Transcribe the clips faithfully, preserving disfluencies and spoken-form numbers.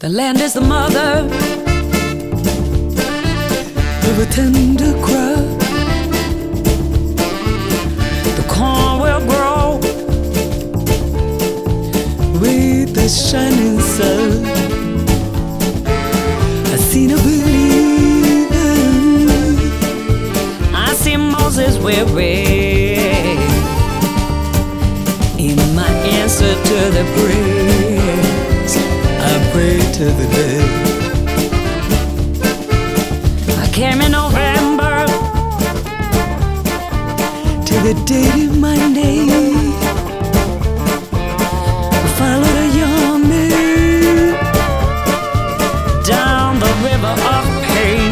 The land is the mother of a tender crop. The corn will grow with the shining sun. I seen a believer, I see Moses weary in my answer to the prayers I pray to the dead. I came in November to the date of my name. I followed a young man down the river of pain.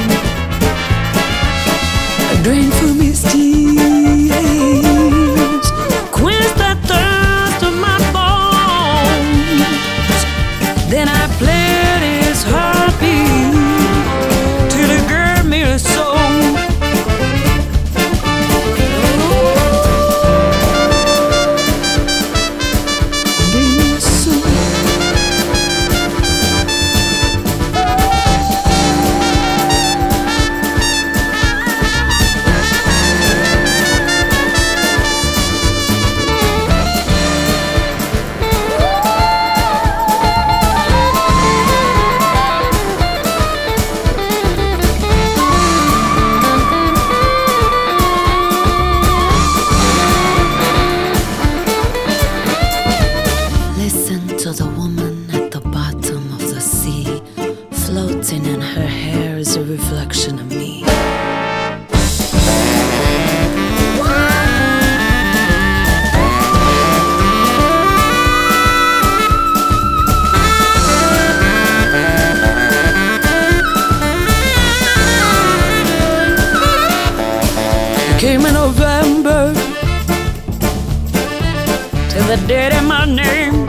I drank from his tears, quenched the thirst of my bones. Then I played his heartbeat till it gave me a soul. The woman at the bottom of the sea, floating in her hair is a reflection of me. It came in November till the dead in my name.